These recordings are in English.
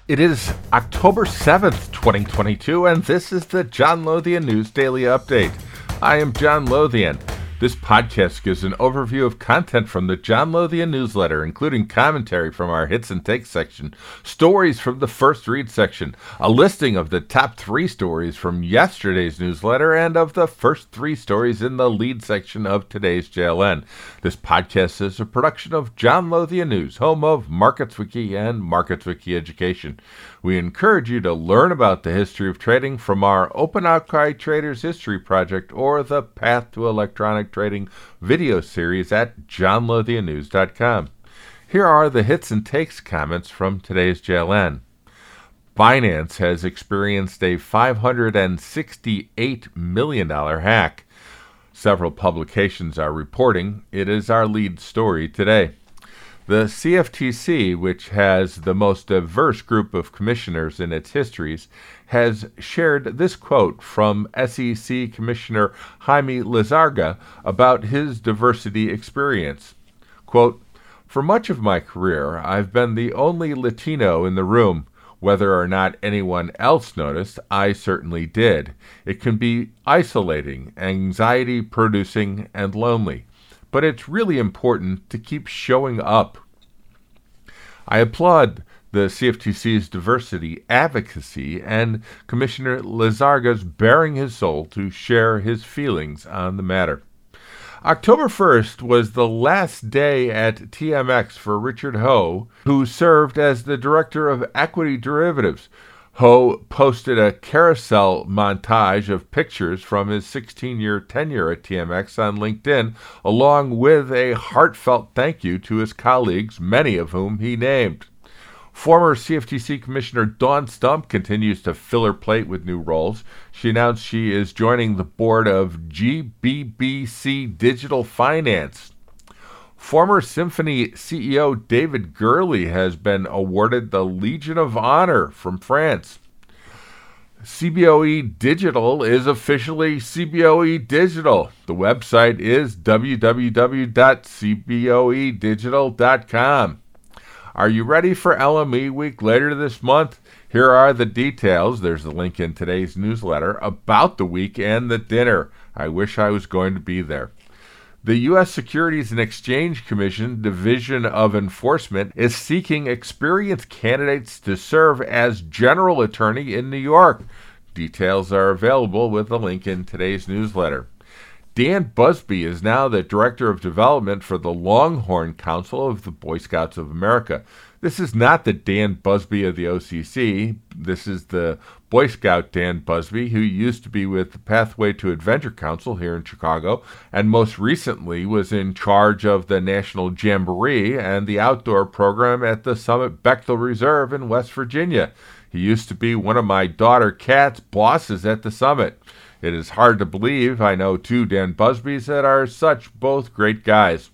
It is October 7th, 2022, and this is the John Lothian News Daily Update. I am John Lothian. This podcast gives an overview of content from the John Lothian newsletter, including commentary from our Hits and Takes section, stories from the First Read section, a listing of the top 3 stories from yesterday's newsletter, and of the first 3 stories in the lead section of today's JLN. This podcast is a production of John Lothian News, home of MarketsWiki and MarketsWiki Education. We encourage you to learn about the history of trading from our Open Outcry Traders History Project or the Path to Electronic Trading video series at johnlothiannews.com. Here are the Hits and Takes comments from today's JLN. Binance has experienced a $568 million hack. Several publications are reporting. It is our lead story today. The CFTC, which has the most diverse group of commissioners in its histories, has shared this quote from SEC Commissioner Jaime Lizarraga about his diversity experience. Quote, "For much of my career, I've been the only Latino in the room. Whether or not anyone else noticed, I certainly did. It can be isolating, anxiety-producing, and lonely. But it's really important to keep showing up." I applaud the CFTC's diversity advocacy and Commissioner Lizarraga's baring his soul to share his feelings on the matter. October 1st was the last day at TMX for Richard Ho, who served as the Director of Equity Derivatives. Ho posted a carousel montage of pictures from his 16-year tenure at TMX on LinkedIn, along with a heartfelt thank you to his colleagues, many of whom he named. Former CFTC Commissioner Dawn Stump continues to fill her plate with new roles. She announced she is joining the board of GBBC Digital Finance. Former Symphony CEO David Gurley has been awarded the Legion of Honor from France. CBOE Digital is officially CBOE Digital. The website is www.cboedigital.com. Are you ready for LME Week later this month? Here are the details. There's a link in today's newsletter about the week and the dinner. I wish I was going to be there. The U.S. Securities and Exchange Commission Division of Enforcement is seeking experienced candidates to serve as general attorney in New York. Details are available with a link in today's newsletter. Dan Busby is now the Director of Development for the Longhorn Council of the Boy Scouts of America. This is not the Dan Busby of the OCC. This is the Boy Scout Dan Busby, who used to be with the Pathway to Adventure Council here in Chicago, and most recently was in charge of the National Jamboree and the outdoor program at the Summit Bechtel Reserve in West Virginia. He used to be one of my daughter Kat's bosses at the Summit. It is hard to believe I know 2 Dan Busbys that are such both great guys.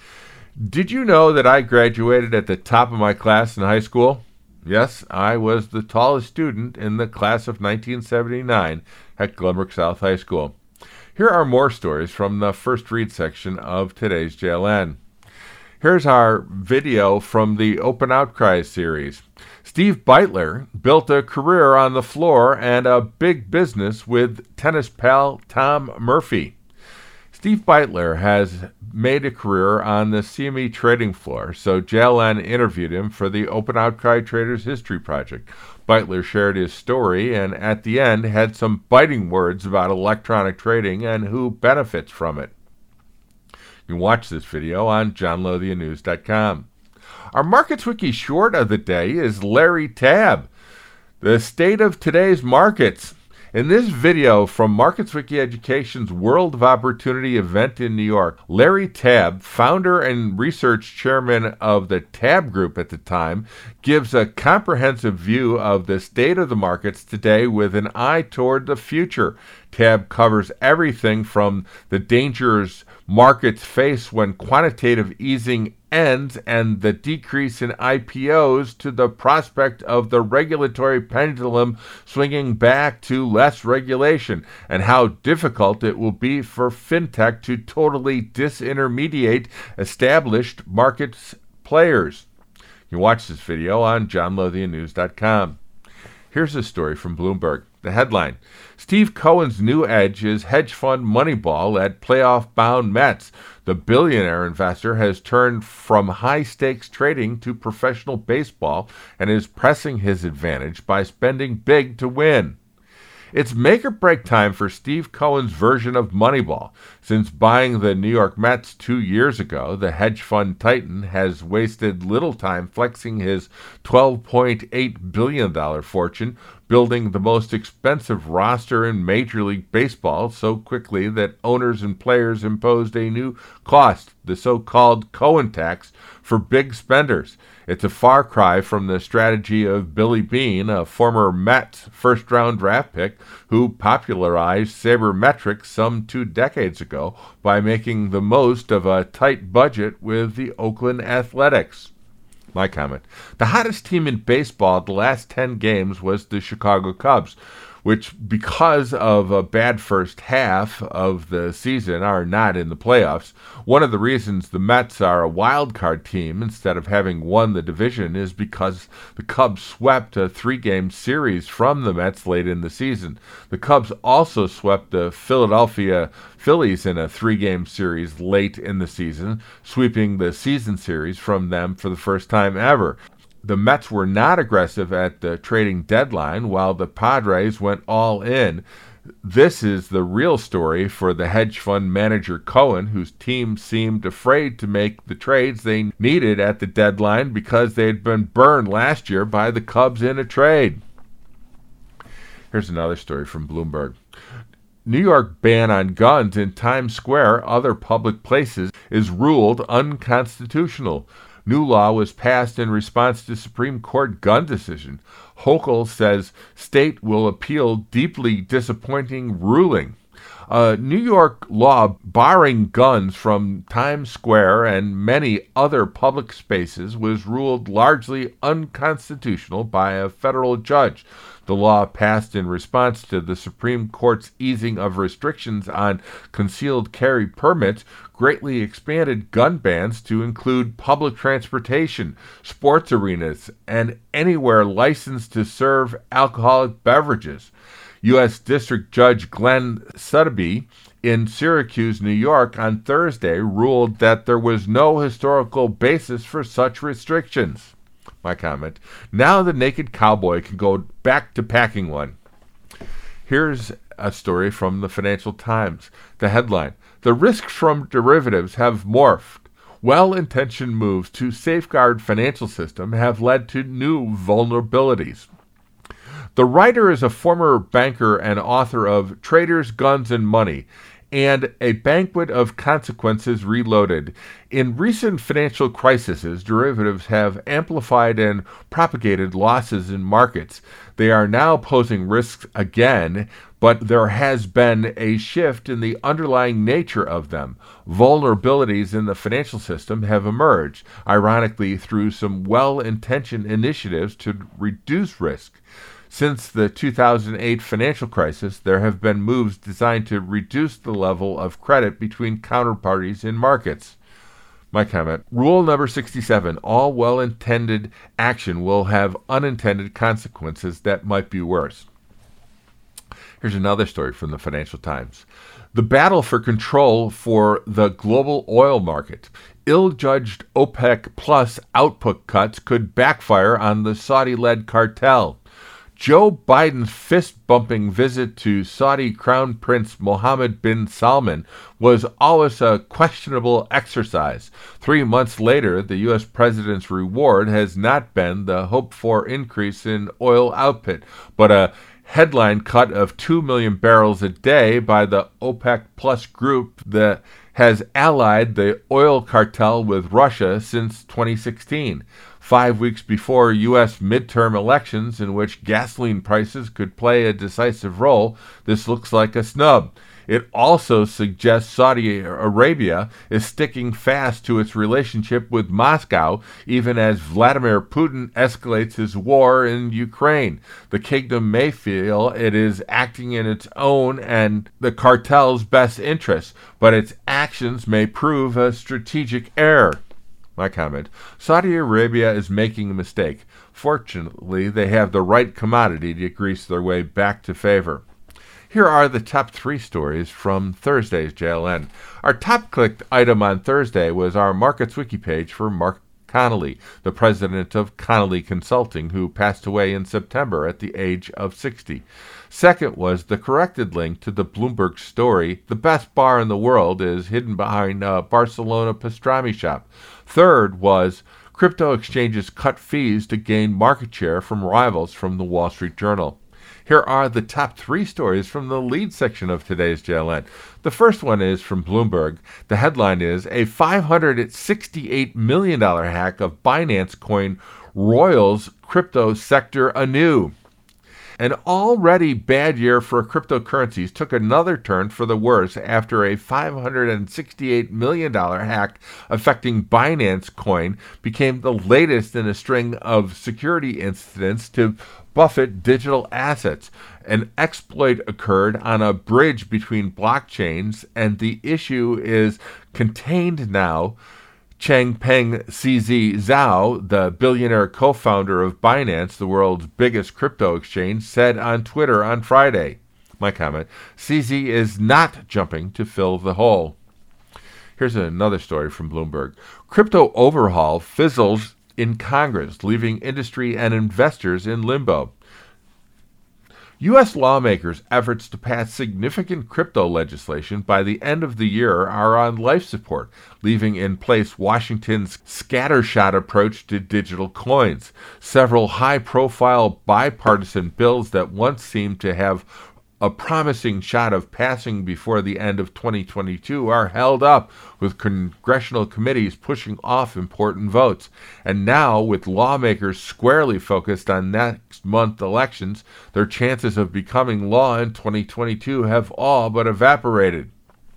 Did you know that I graduated at the top of my class in high school? Yes, I was the tallest student in the class of 1979 at Glenbrook South High School. Here are more stories from the First Read section of today's JLN. Here's our video from the Open Outcry series. Steve Beitler built a career on the floor and a big business with tennis pal Tom Murphy. Steve Beitler has made a career on the CME trading floor, so JLN interviewed him for the Open Outcry Traders History Project. Beitler shared his story and at the end had some biting words about electronic trading and who benefits from it. You can watch this video on johnlothiannews.com. Our MarketsWiki short of the day is Larry Tabb, the state of today's markets. In this video from MarketsWiki Education's World of Opportunity event in New York, Larry Tabb, founder and research chairman of the Tabb Group at the time, gives a comprehensive view of the state of the markets today with an eye toward the future. Tabb covers everything from the dangers markets face when quantitative easing ends and the decrease in IPOs to the prospect of the regulatory pendulum swinging back to less regulation and how difficult it will be for fintech to totally disintermediate established markets players. You can watch this video on johnlothiannews.com. Here's a story from Bloomberg. The headline: Steve Cohen's new edge is hedge fund Moneyball at playoff-bound Mets. The billionaire investor has turned from high-stakes trading to professional baseball and is pressing his advantage by spending big to win. It's make-or-break time for Steve Cohen's version of Moneyball. Since buying the New York Mets 2 years ago, the hedge fund titan has wasted little time flexing his $12.8 billion fortune, building the most expensive roster in Major League Baseball so quickly that owners and players imposed a new cost, the so-called Cohen tax, for big spenders. It's a far cry from the strategy of Billy Beane, a former Mets first-round draft pick who popularized sabermetrics some 2 decades ago by making the most of a tight budget with the Oakland Athletics. My comment: the hottest team in baseball the last 10 games was the Chicago Cubs, which, because of a bad first half of the season, are not in the playoffs. One of the reasons the Mets are a wild card team instead of having won the division is because the Cubs swept a 3-game series from the Mets late in the season. The Cubs also swept the Philadelphia Phillies in a 3-game series late in the season, sweeping the season series from them for the first time ever. The Mets were not aggressive at the trading deadline, while the Padres went all in. This is the real story for the hedge fund manager Cohen, whose team seemed afraid to make the trades they needed at the deadline because they had been burned last year by the Cubs in a trade. Here's another story from Bloomberg. New York ban on guns in Times Square, other public places, is ruled unconstitutional. New law was passed in response to Supreme Court gun decision. Hochul says state will appeal deeply disappointing ruling. A New York law barring guns from Times Square and many other public spaces was ruled largely unconstitutional by a federal judge. The law, passed in response to the Supreme Court's easing of restrictions on concealed carry permits, greatly expanded gun bans to include public transportation, sports arenas, and anywhere licensed to serve alcoholic beverages. U.S. District Judge Glenn Suddaby in Syracuse, New York, on Thursday ruled that there was no historical basis for such restrictions. My comment: now the naked cowboy can go back to packing one. Here's a story from the Financial Times. The headline: the risks from derivatives have morphed. Well-intentioned moves to safeguard financial system have led to new vulnerabilities. The writer is a former banker and author of Traders, Guns, and Money and A Banquet of Consequences Reloaded. In recent financial crises, derivatives have amplified and propagated losses in markets. They are now posing risks again, but there has been a shift in the underlying nature of them. Vulnerabilities in the financial system have emerged, ironically, through some well-intentioned initiatives to reduce risk. Since the 2008 financial crisis, there have been moves designed to reduce the level of credit between counterparties in markets. My comment: rule number 67, all well-intended action will have unintended consequences that might be worse. Here's another story from the Financial Times. The battle for control for the global oil market. Ill-judged OPEC Plus output cuts could backfire on the Saudi-led cartel. Joe Biden's fist-bumping visit to Saudi Crown Prince Mohammed bin Salman was always a questionable exercise. 3 months later, the U.S. president's reward has not been the hoped-for increase in oil output, but a headline cut of 2 million barrels a day by the OPEC Plus group that has allied the oil cartel with Russia since 2016. 5 weeks before U.S. midterm elections in which gasoline prices could play a decisive role, this looks like a snub. It also suggests Saudi Arabia is sticking fast to its relationship with Moscow, even as Vladimir Putin escalates his war in Ukraine. The kingdom may feel it is acting in its own and the cartel's best interests, but its actions may prove a strategic error. My comment: Saudi Arabia is making a mistake. Fortunately, they have the right commodity to grease their way back to favor. Here are the top 3 stories from Thursday's JLN. Our top-clicked item on Thursday was our Markets Wiki page for Mark Connolly, the president of Connolly Consulting, who passed away in September at the age of 60. Second was the corrected link to the Bloomberg story, "The best bar in the world is hidden behind a Barcelona pastrami shop." Third was crypto exchanges cut fees to gain market share from rivals from the Wall Street Journal. Here are the top 3 stories from the lead section of today's JLN. The first one is from Bloomberg. The headline is a $568 million hack of Binance coin roils crypto sector anew. An already bad year for cryptocurrencies took another turn for the worse after a $568 million hack affecting Binance Coin became the latest in a string of security incidents to buffet digital assets. An exploit occurred on a bridge between blockchains, and the issue is contained now. Changpeng CZ Zhao, the billionaire co-founder of Binance, the world's biggest crypto exchange, said on Twitter on Friday. My comment: CZ is not jumping to fill the hole. Here's another story from Bloomberg. Crypto overhaul fizzles in Congress, leaving industry and investors in limbo. U.S. lawmakers' efforts to pass significant crypto legislation by the end of the year are on life support, leaving in place Washington's scattershot approach to digital coins. Several high-profile bipartisan bills that once seemed to have a promising shot of passing before the end of 2022 are held up, with congressional committees pushing off important votes. And now, with lawmakers squarely focused on next month's elections, their chances of becoming law in 2022 have all but evaporated.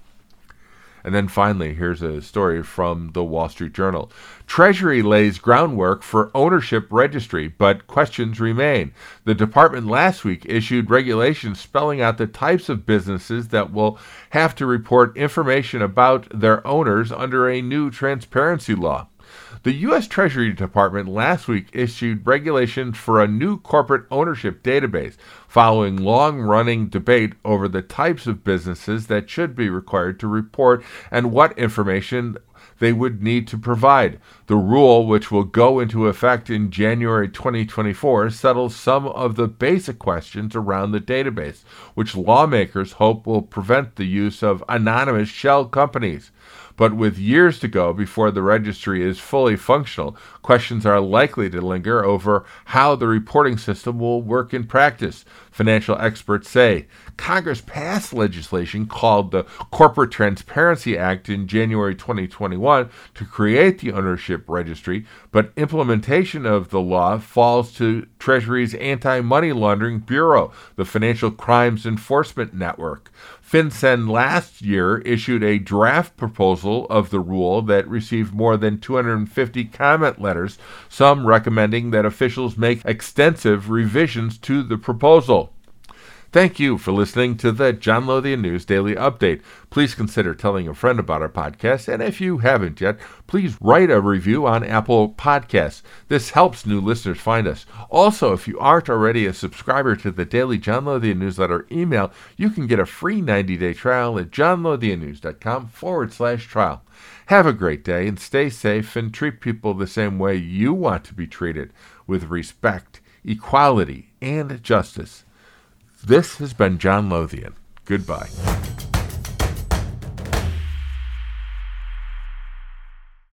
And then finally, here's a story from the Wall Street Journal. Treasury lays groundwork for ownership registry, but questions remain. The department last week issued regulations spelling out the types of businesses that will have to report information about their owners under a new transparency law. The U.S. Treasury Department last week issued regulations for a new corporate ownership database, following long-running debate over the types of businesses that should be required to report and what information they would need to provide. The rule, which will go into effect in January 2024, settles some of the basic questions around the database, which lawmakers hope will prevent the use of anonymous shell companies. But with years to go before the registry is fully functional, questions are likely to linger over how the reporting system will work in practice. Financial experts say Congress passed legislation called the Corporate Transparency Act in January 2021 to create the ownership registry, but implementation of the law falls to Treasury's Anti-Money Laundering Bureau, the Financial Crimes Enforcement Network. FinCEN last year issued a draft proposal of the rule that received more than 250 comment letters, some recommending that officials make extensive revisions to the proposal. Thank you for listening to the John Lothian News Daily Update. Please consider telling a friend about our podcast, and if you haven't yet, please write a review on Apple Podcasts. This helps new listeners find us. Also, if you aren't already a subscriber to the daily John Lothian Newsletter email, you can get a free 90-day trial at johnlothiannews.com/trial. Have a great day and stay safe, and treat people the same way you want to be treated, with respect, equality, and justice. This has been John Lothian. Goodbye.